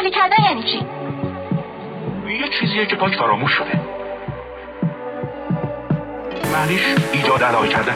اهلی کردن یعنی چی؟ یه چیزیه که پاک فراموش شده. معنیش ایجاد علاقه کردن.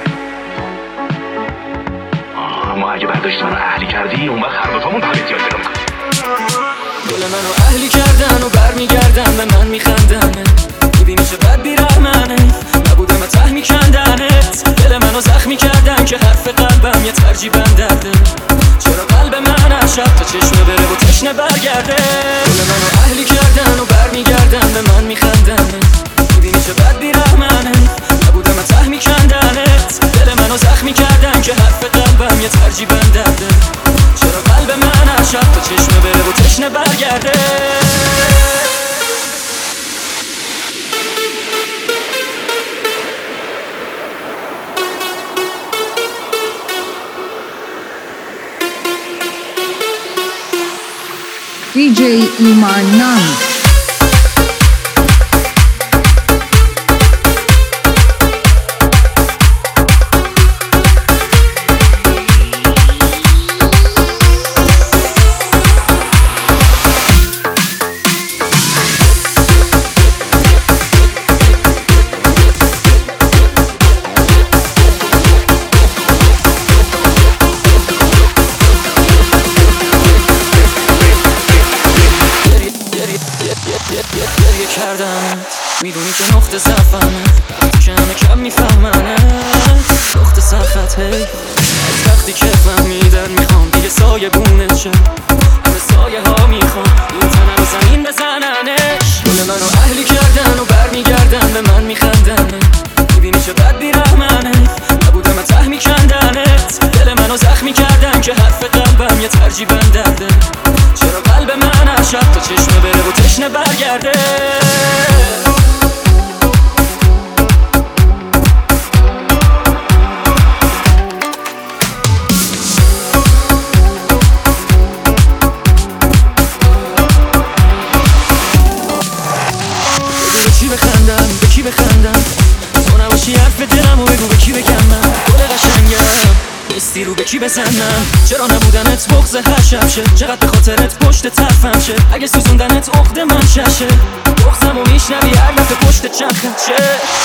اما اگه برداشت منو اهلی کردی، اون وقت هر دوتامون به هم احتیاج پیدا میکنیم. دل منو اهلی کردن و برمیگردن به من میخندنه. میبینی چه بد بیرحمنه، نبودم ته میکندنت. دل منو زخمی کردن که حرف قلبم یه ترجیبم درده. چرا قلب من از شب تا چشمه بره و تشنه برگرده. دل منو اهلی کردن و برمیگردن به من میخندنه. میبینی چه بد بیرحمنه، نبودم ته میکندنت. دل منو زخمی کردن که حرف قلبم یه ترجیبم درده. چرا قلب من از شب تا چشمه بره و تشنه برگرده. DJ Iman. میدونی که نقطه ضعفمه، که همه کم میفهمنه. نقطه سخت هی از وقتی که فهمیدن میخوام دیگه سایه بونت شه. همه سایه ها میخوام این تنه رو زمین بزننش. دل منو اهلی کردن و برمیگردن به من میخندنه. میبینی چه بد بیرحمنه، نبودم ته میکندنت. دل منو زخمی کردن که حرف قلبم یه ترجیبم درده. چرا قلب من از شب تا چشمه بره و تشنه برگرده. به کی بخندم تو نباشی حرف دلم و بگو به کی بگم من گل قشنگم نیستی رو به کی بزنم. چرا نبودنت بغض هر شب شه، چقدر به خاطرت پشت طرفم شه. اگه سوزوندنت عقد من ششه، بغضم و میشنوی هر دفعه پشت چند خط شه.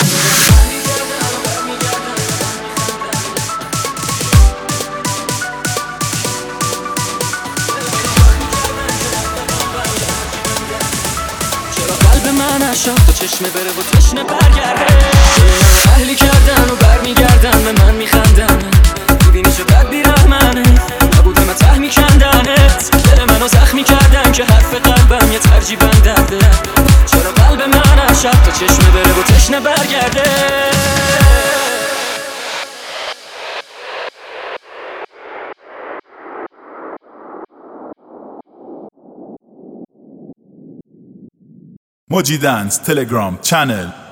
من اشاق تا چشمه بره و تشنه برگرده. من اهلی کردن و برمیگردن به من میخندن. میبینی چه بد بیرحمنه، نبودم ته میکندنت. دل منو زخمی کردن که حرف قلبم یه ترجیبم درده. چرا قلب من اشاق تا چشمه بره و تشنه برگرده. Moji Dance Telegram channel